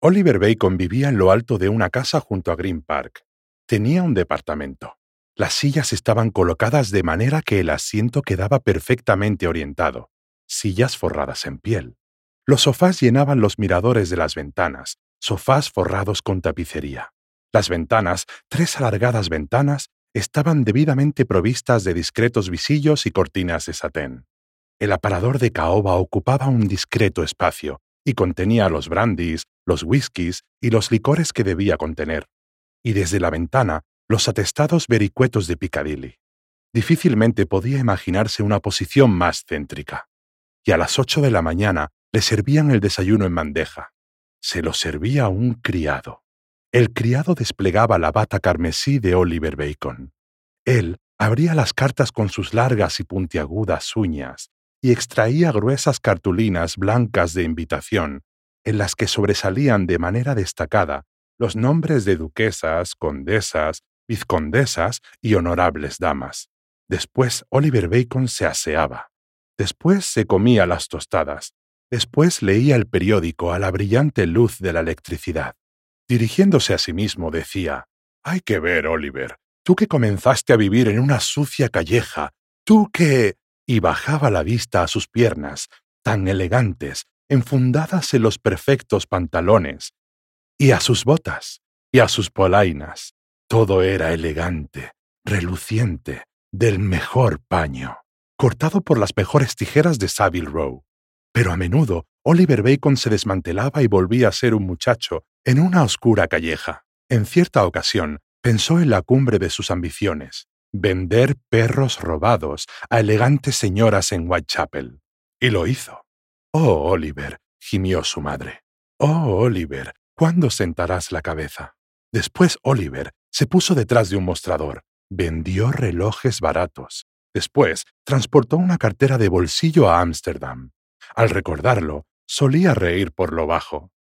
Oliver Bacon vivía en lo alto de una casa junto a Green Park. Tenía un departamento. Las sillas estaban colocadas de manera que el asiento quedaba perfectamente orientado. Sillas forradas en piel. Los sofás llenaban los miradores de las ventanas, sofás forrados con tapicería. Las ventanas, 3 alargadas ventanas, estaban debidamente provistas de discretos visillos y cortinas de satén. El aparador de caoba ocupaba un discreto espacio y contenía los brandis, los whiskies y los licores que debía contener. Y desde la ventana, los atestados vericuetos de Piccadilly. Difícilmente podía imaginarse una posición más céntrica. Y a las 8 de la mañana le servían el desayuno en bandeja. Se lo servía un criado. El criado desplegaba la bata carmesí de Oliver Bacon. Él abría las cartas con sus largas y puntiagudas uñas y extraía gruesas cartulinas blancas de invitación, en las que sobresalían de manera destacada los nombres de duquesas, condesas, vizcondesas y honorables damas. Después Oliver Bacon se aseaba. Después se comía las tostadas. Después leía el periódico a la brillante luz de la electricidad. Dirigiéndose a sí mismo decía: «Hay que ver, Oliver, tú que comenzaste a vivir en una sucia calleja, tú que...» y bajaba la vista a sus piernas, tan elegantes, enfundadas en los perfectos pantalones, y a sus botas, y a sus polainas. Todo era elegante, reluciente, del mejor paño, cortado por las mejores tijeras de Savile Row. Pero a menudo Oliver Bacon se desmantelaba y volvía a ser un muchacho en una oscura calleja. En cierta ocasión pensó en la cumbre de sus ambiciones: vender perros robados a elegantes señoras en Whitechapel. Y lo hizo. «Oh, Oliver», gimió su madre. «Oh, Oliver, ¿cuándo sentarás la cabeza?» Después Oliver se puso detrás de un mostrador. Vendió relojes baratos. Después transportó una cartera de bolsillo a Ámsterdam. Al recordarlo, solía reír por lo bajo.